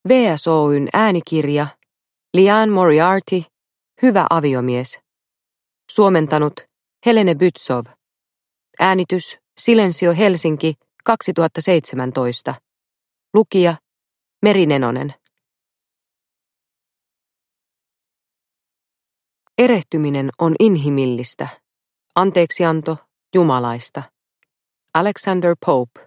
VSOY:n äänikirja, Liane Moriarty, Hyvä aviomies. Suomentanut Helene Bytsov. Äänitys Silensio Helsinki 2017. Lukija Meri Nenonen. Erehtyminen on inhimillistä. Anteeksianto jumalaista. Alexander Pope.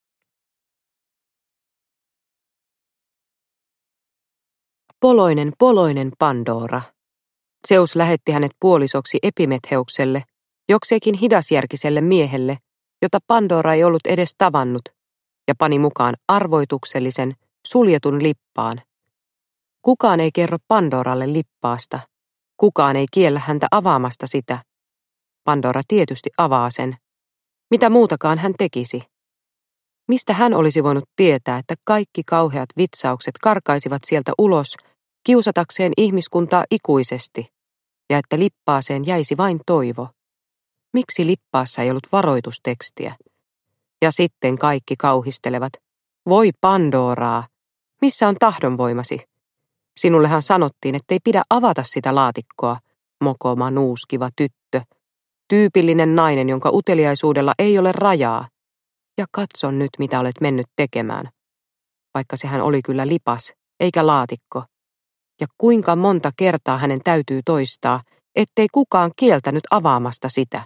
Poloinen Pandora. Zeus lähetti hänet puolisoksi Epimetheukselle, jokseenkin hidasjärkiselle miehelle, jota Pandora ei ollut edes tavannut, ja pani mukaan arvoituksellisen, suljetun lippaan. Kukaan ei kerro Pandoralle lippaasta. Kukaan ei kiellä häntä avaamasta sitä. Pandora tietysti avaa sen. Mitä muutakaan hän tekisi? Mistä hän olisi voinut tietää, että kaikki kauheat vitsaukset karkaisivat sieltä ulos, kiusatakseen ihmiskuntaa ikuisesti, ja että lippaaseen jäisi vain toivo? Miksi lippaassa ei ollut varoitustekstiä? Ja sitten kaikki kauhistelevat. Voi Pandoraa, missä on tahdonvoimasi? Sinullehan sanottiin, ettei pidä avata sitä laatikkoa, mokoma nuuskiva tyttö. Tyypillinen nainen, jonka uteliaisuudella ei ole rajaa. Ja katso nyt, mitä olet mennyt tekemään. Vaikka sehän oli kyllä lipas, eikä laatikko. Ja kuinka monta kertaa hänen täytyy toistaa, ettei kukaan kieltänyt avaamasta sitä.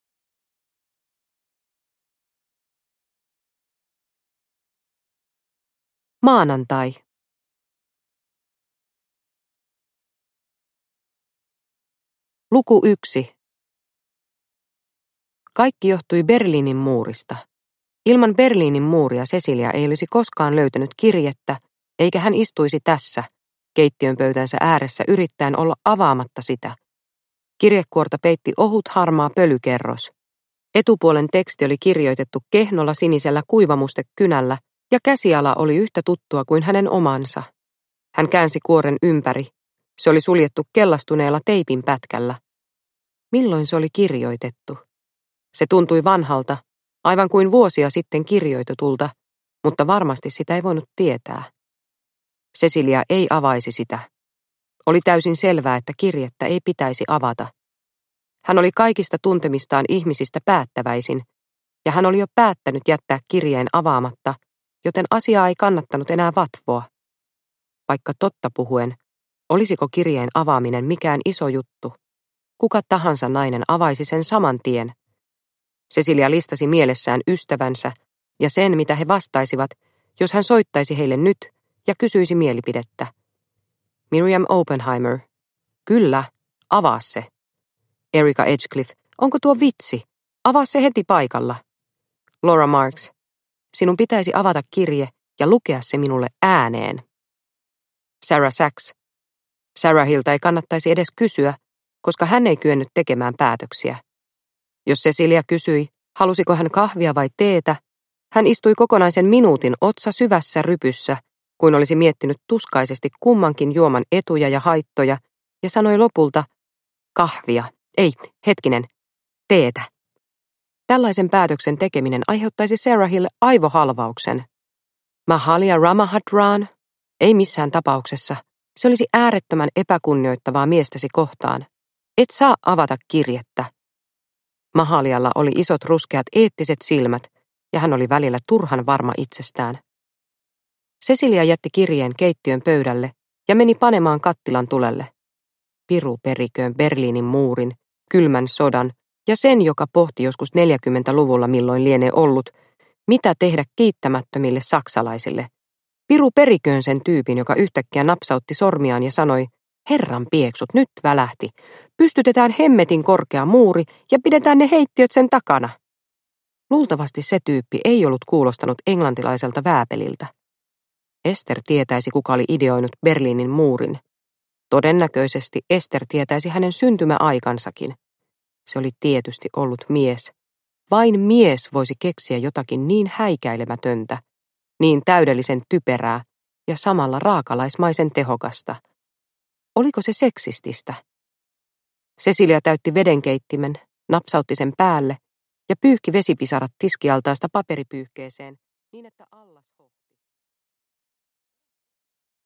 Maanantai. Luku 1. Kaikki johtui Berliinin muurista. Ilman Berliinin muuria Cecilia ei olisi koskaan löytänyt kirjettä, eikä hän istuisi tässä, keittiön pöytänsä ääressä yrittäen olla avaamatta sitä. Kirjekuorta peitti ohut harmaa pölykerros. Etupuolen teksti oli kirjoitettu kehnolla sinisellä kuivamustekynällä, ja käsiala oli yhtä tuttua kuin hänen omansa. Hän käänsi kuoren ympäri. Se oli suljettu kellastuneella teipin pätkällä. Milloin se oli kirjoitettu? Se tuntui vanhalta, aivan kuin vuosia sitten kirjoitetulta, mutta varmasti sitä ei voinut tietää. Cecilia ei avaisi sitä. Oli täysin selvää, että kirjettä ei pitäisi avata. Hän oli kaikista tuntemistaan ihmisistä päättäväisin, ja hän oli jo päättänyt jättää kirjeen avaamatta, joten asiaa ei kannattanut enää vatvoa. Vaikka totta puhuen, olisiko kirjeen avaaminen mikään iso juttu? Kuka tahansa nainen avaisi sen saman tien. Cecilia listasi mielessään ystävänsä ja sen, mitä he vastaisivat, jos hän soittaisi heille nyt ja kysyisi mielipidettä. Miriam Oppenheimer. Kyllä, avaa se. Erika Edgecliffe. Onko tuo vitsi? Avaa se heti paikalla. Laura Marks. Sinun pitäisi avata kirje ja lukea se minulle ääneen. Sarah Sachs. Sarahilta ei kannattaisi edes kysyä, koska hän ei kyennyt tekemään päätöksiä. Jos Cecilia kysyi, halusiko hän kahvia vai teetä, hän istui kokonaisen minuutin otsa syvässä rypyssä, kuin olisi miettinyt tuskaisesti kummankin juoman etuja ja haittoja, ja sanoi lopulta, kahvia, ei, hetkinen, teetä. Tällaisen päätöksen tekeminen aiheuttaisi Sarahille aivohalvauksen. Mahalia Ramahadraan? Ei missään tapauksessa. Se olisi äärettömän epäkunnioittavaa miestäsi kohtaan. Et saa avata kirjettä. Mahalialla oli isot ruskeat eettiset silmät, ja hän oli välillä turhan varma itsestään. Cecilia jätti kirjeen keittiön pöydälle ja meni panemaan kattilan tulelle. Piru periköön Berliinin muurin, kylmän sodan ja sen, joka pohti joskus 40-luvulla milloin lienee ollut, mitä tehdä kiittämättömille saksalaisille. Piru periköön sen tyypin, joka yhtäkkiä napsautti sormiaan ja sanoi, Herran pieksut, nyt välähti. Pystytetään hemmetin korkea muuri ja pidetään ne heittiöt sen takana. Luultavasti se tyyppi ei ollut kuulostanut englantilaiselta vääpeliltä. Ester tietäisi, kuka oli ideoinut Berliinin muurin. Todennäköisesti Ester tietäisi hänen syntymäaikansakin. Se oli tietysti ollut mies. Vain mies voisi keksiä jotakin niin häikäilemätöntä, niin täydellisen typerää ja samalla raakalaismaisen tehokasta. Oliko se seksististä? Cecilia täytti vedenkeittimen, napsautti sen päälle ja pyyhki vesipisarat tiskialtaasta paperipyyhkeeseen niin, että allas